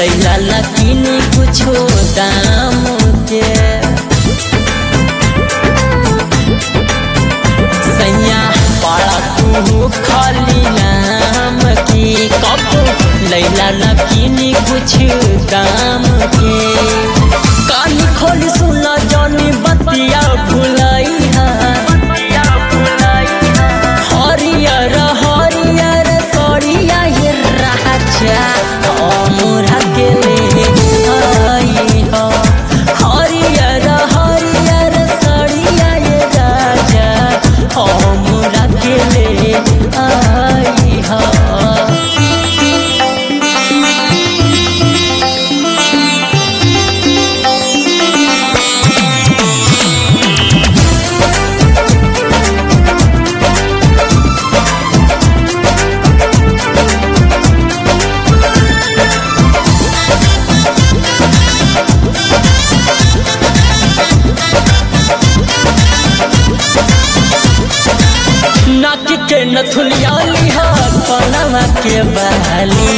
लैला लकीनी कुछो दाम के सैया पाड़ा तू खाली नाम की कब लैला लकीनी कुछ दाम के कान खोल सुना जानी बतिया भुलाई हरियर हरियर सड़िया ये राजा हमरा के ले आई हो हरियर हरियर सड़िया ये राजा हमरा के ले आई हो। नाक के नथुलिया लिहा कनवा के बहाली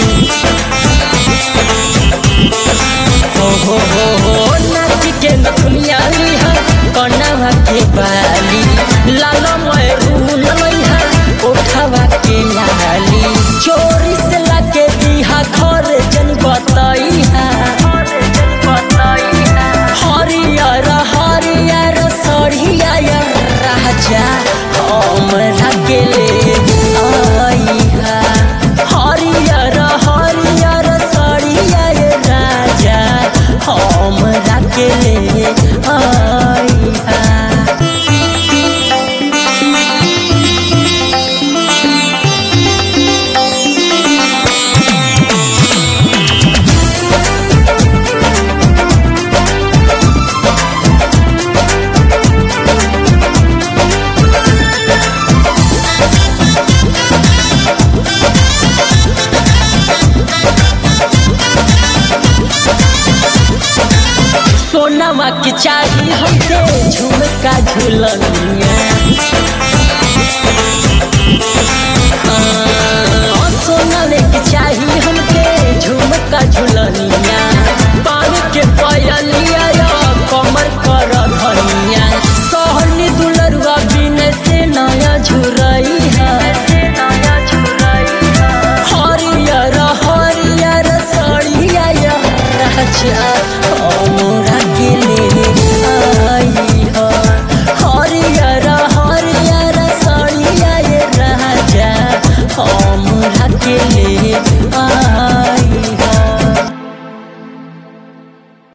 हो नाक के नथुलिया लिहा कनवा के बहाली लाल मरून लइहा ओठवा के लाली चोरी से लाके दिहा घर जन बताइहा हरियर हरियर सड़िया राजा हमरा के ले आईहा हरियर हरियर सड़िया राजा हमरा के ले आईहा। सोनामा की चाही हमके झुमका झुलनिया सोना की चाही हमके झुमका झुलनिया पान के पयलिया कमर कर धनिया सहनी दुलरुआ बिन से नया झुरई हरियर हरियर सड़िया राजा